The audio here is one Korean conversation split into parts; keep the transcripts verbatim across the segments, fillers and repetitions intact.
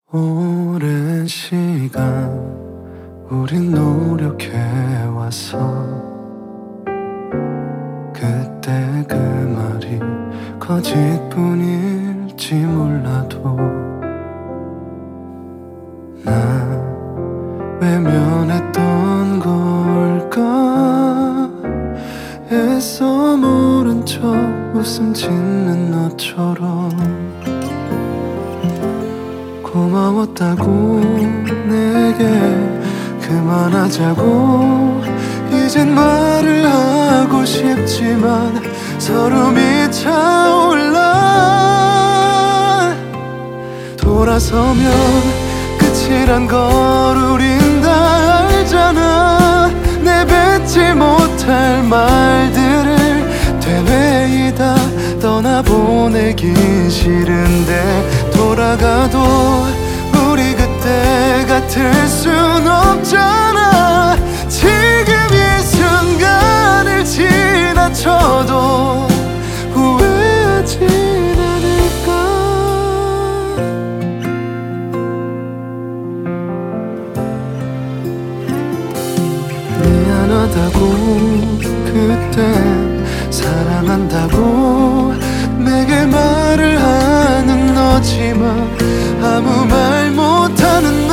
오랜 시간 우린 노력해왔어. 그때 그 말이 거짓뿐일지 몰라도 난 외면했던 걸까. 애써 모른 척 웃음 짓는 너처럼 고마웠다고 내게 그만하자고 이젠 말을 하고 싶지만 서름이 차올라. 돌아서면 끝이란 걸 우린 다 알잖아. 내뱉지 못할 말들을 되뇌이다 떠나보내기 싫은데 돌아가도 우리 그때 같을 순 없잖아. 지금 이 순간을 지나쳐도 후회하진 않을까. 미안하다고 그때 사랑한다고 내게 말을 하는 너지만 아무 말 못하는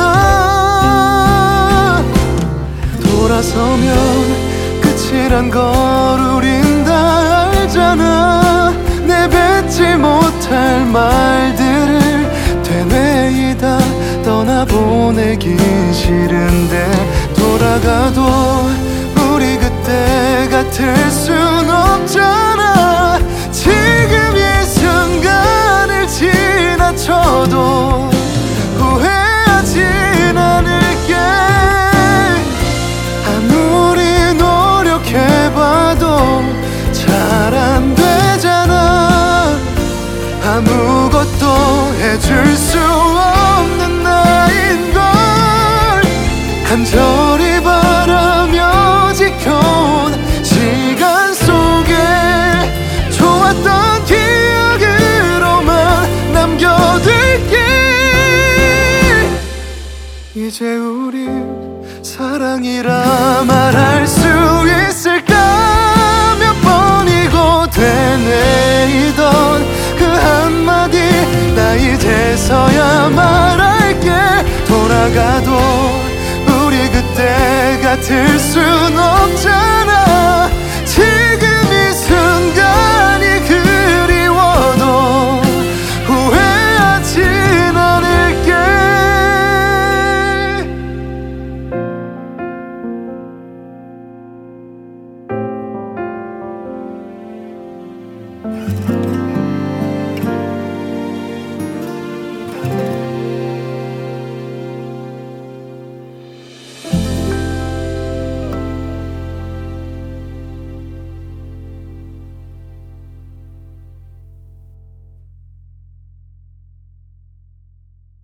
나. 돌아서면 끝이란 걸 우린 다 알잖아. 내뱉지 못할 말들을 되뇌이다 떠나보내기 싫은데 돌아가도 우리 그때 같을 순 없잖아. 지금 이 순간을 지나쳐도 후회하진 않을게. 아무리 노력해봐도 잘 안 되잖아. 아무것도 해줄 수 없는 나인걸. 간절히 바라며 지켜온 시간 속에 좋았던 기억으로만 남겨둘게. 이제 우린 사랑이라 말할 수 있을까. 몇 번이고 되뇌이던 그 한마디 나 이제서야 말할게. 돌아가도 우리 그때 같을 순 없잖아. 지금 이 순간이 그리워도 후회하진 않을게.